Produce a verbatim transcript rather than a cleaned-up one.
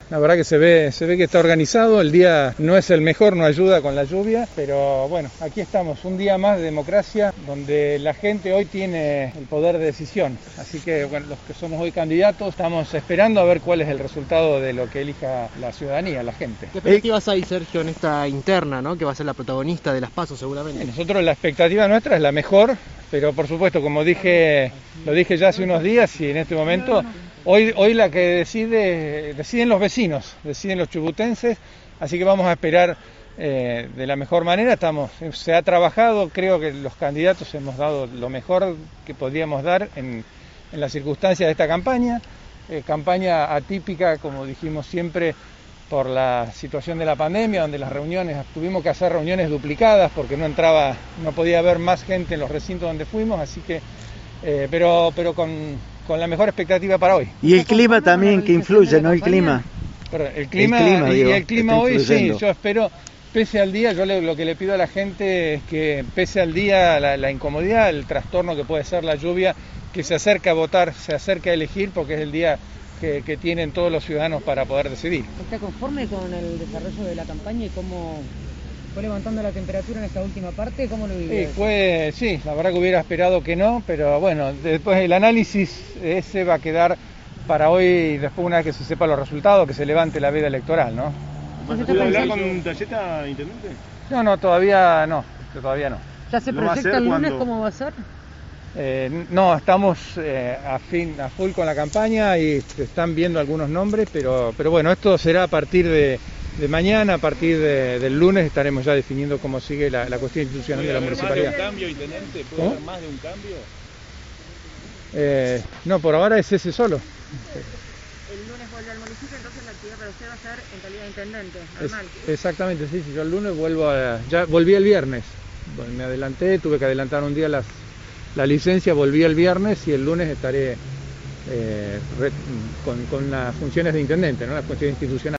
la verdad que se ve, se ve que está organizado, el día no es el mejor, no ayuda con la lluvia, pero bueno, aquí estamos, un día más de democracia, donde la gente hoy tiene el poder de decisión, así que bueno, los que somos hoy candidatos estamos esperando a ver cuál es el resultado de lo que elija la ciudadanía, la gente. ¿Qué expectativas hay, Sergio, en esta interna, ¿no? Que va a ser la protagonista de las PASO seguramente? Nosotros la expectativa nuestra es la mejor, pero por supuesto, como dije, lo dije ya hace unos días y en este momento, hoy, hoy la que decide, deciden los vecinos, deciden los chubutenses, así que vamos a esperar eh, de la mejor manera. Estamos, se ha trabajado, creo que los candidatos hemos dado lo mejor que podíamos dar en, en las circunstancias de esta campaña, eh, campaña atípica, como dijimos siempre, por la situación de la pandemia, donde las reuniones, tuvimos que hacer reuniones duplicadas porque no entraba, no podía haber más gente en los recintos donde fuimos, así que, eh, pero, pero con, con la mejor expectativa para hoy. Y el clima también que influye, ¿no? El clima. Pero el clima, el clima, y digo, el clima hoy sí, yo espero, pese al día, yo le, lo que le pido a la gente es que pese al día la, la incomodidad, el trastorno que puede ser la lluvia, que se acerque a votar, se acerque a elegir, porque es el día Que, que tienen todos los ciudadanos para poder decidir. ¿Está conforme con el desarrollo de la campaña y cómo fue levantando la temperatura en esta última parte? ¿Cómo lo vivió? Sí, fue, sí, la verdad que hubiera esperado que no, pero bueno, después el análisis ese va a quedar para hoy, después una vez que se sepa los resultados, que se levante la veda electoral, ¿no? ¿Pudo hablar con Talleta, intendente? No, no, todavía no, todavía no. ¿Ya se proyecta el lunes cómo va a ser? Eh, no, estamos eh, a, fin, a full con la campaña y se están viendo algunos nombres, pero, pero bueno, esto será a partir de, de mañana, a partir de, del lunes estaremos ya definiendo cómo sigue la, la cuestión institucional de la municipalidad. ¿Puede haber más de un cambio, intendente? ¿Puede haber más de un cambio? Eh, no, por ahora es ese solo. El lunes vuelve al municipio, entonces la actividad para usted va a ser en calidad de intendente, normal. Es, exactamente, sí, sí, yo el lunes vuelvo a... Ya volví el viernes, bueno, me adelanté, tuve que adelantar un día las... La licencia, volví el viernes y el lunes estaré eh, re, con, con las funciones de intendente, ¿no? Las funciones institucionales.